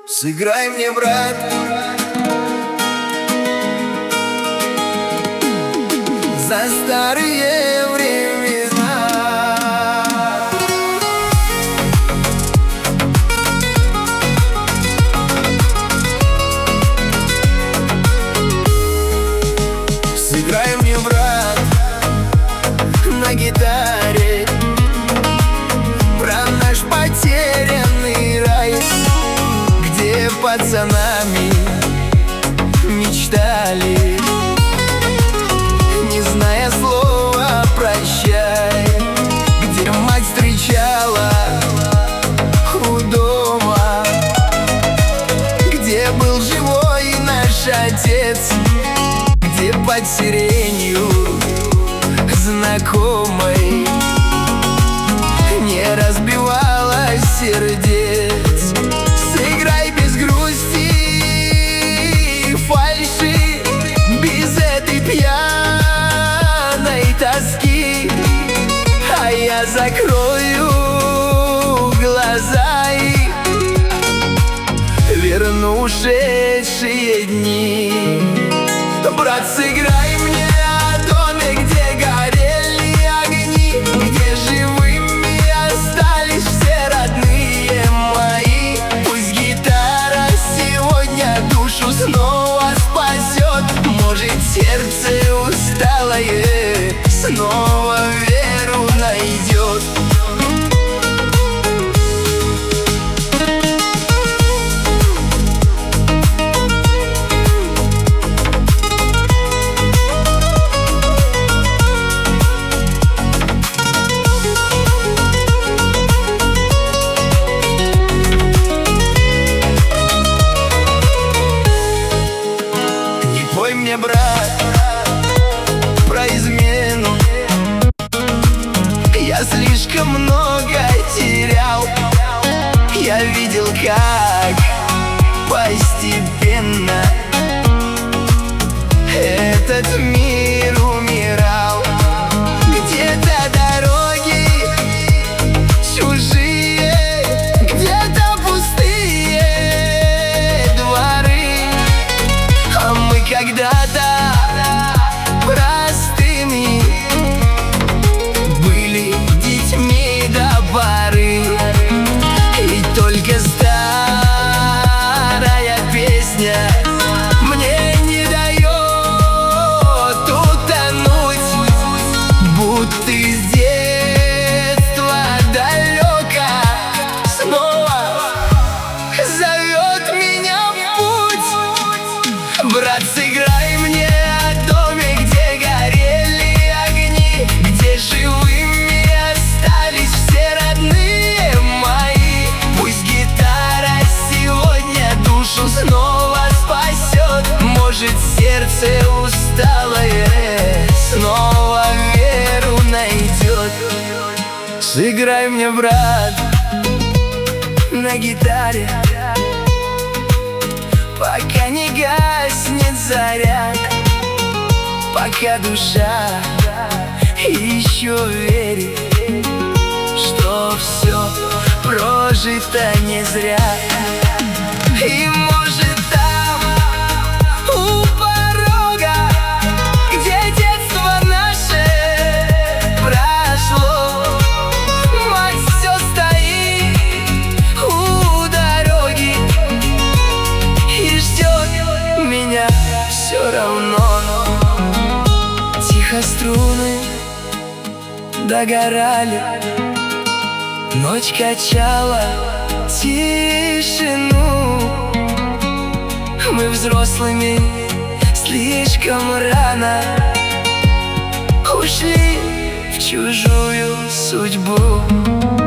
Сыграй мне, брат, за старые времена. Сыграй мне, брат, на гитаре про наш потерянный рай, где пацанами мечтали, не зная слова «прощай», где мать встречала у дома, где был живой наш отец, где под сиренью знакомой не разбивалось сердец. Сыграй без грусти и фальши, без этой пьяной тоски, а я закрою глаза и верну ушедшие дни. Брат, сыграй мне о доме, где горели огни, где живыми остались все родные мои. Пусть гитара сегодня душу снова спасет, может, сердце усталое снова веру найдет. Пой мне, брат, про измену. Я слишком много терял. Я видел, как постепенно этот мир умирал. Где-то дороги чужие, где-то пустые дворы, а мы когда-то простыми были детьми до поры. И только старая песня мне не дает утонуть, будто из детства далеко снова зовет меня в путь. Брат, сыграй мне о доме, где горели огни, где живыми остались все родные мои. Пусть гитара сегодня душу снова спасет, может, сердце усталое снова веру найдет. Сыграй мне, брат, на гитаре, пока не гаснет заря, пока душа еще верит, что все прожито не зря. И может, там у порога, где детство наше прошло, мать все стоит у дороги и ждет меня все равно. Тихо струны догорали, ночь качала тишину. Мы взрослыми слишком рано ушли в чужую судьбу.